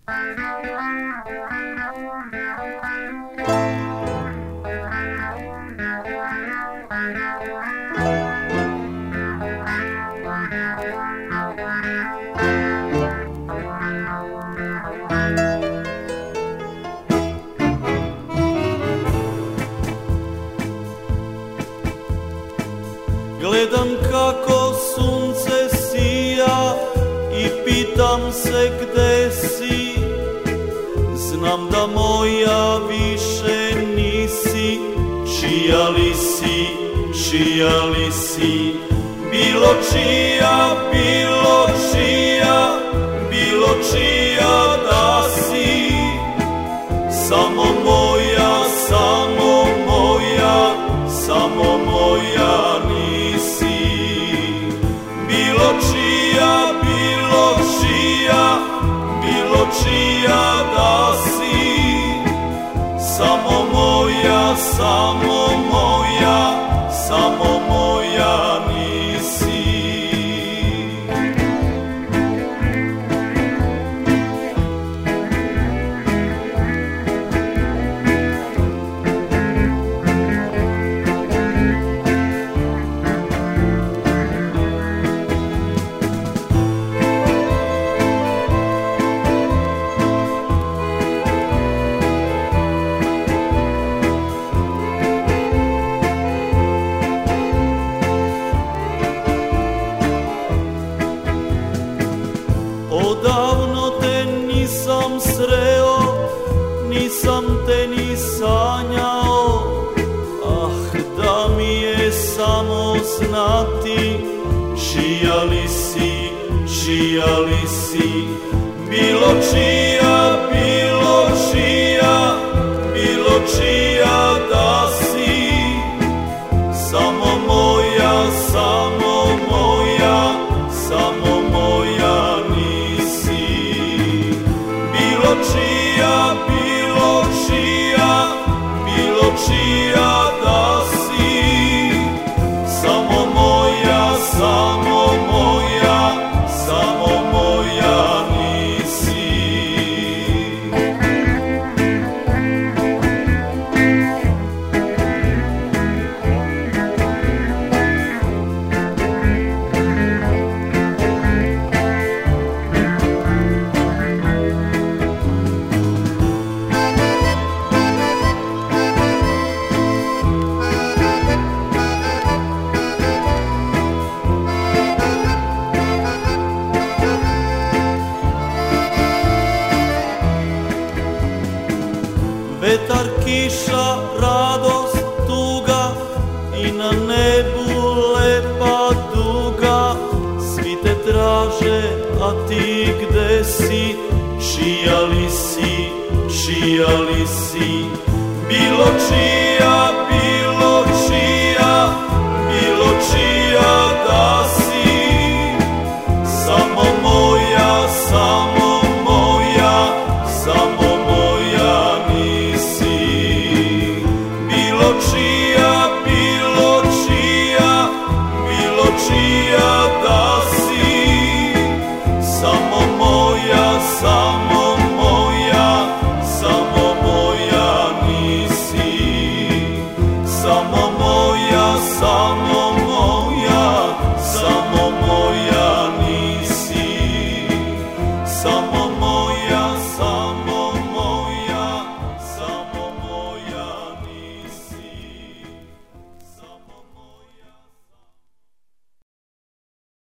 Gledam kako sunce sija i pitam se gde si. Znam da moja više nisi, čija li si, čija li si. Bilo čija, bilo čija, bilo čija da si. Samo moja, samo moja, samo moja nisi. Bilo čija, bilo čija, bilo čija da si. Samo moja, samo moja, samo moja nisi. Odavno te nisam sreo, nisam te ni sanjao. Ah, da mi je samo znati, čija li si, čija li si. Bilo čija, bilo čija, bilo čija da si. Samo moja, samo moja, samo moja nisi. Bilo čija, bilo čija, bilo čija da si. Samo moja, samo moja, samo moja nisi. Vetar, kiša, radost, tuga i na nebu lepa duga. Svi te traže, a ti gde si? Čija li si, čija li si? Bilo čija,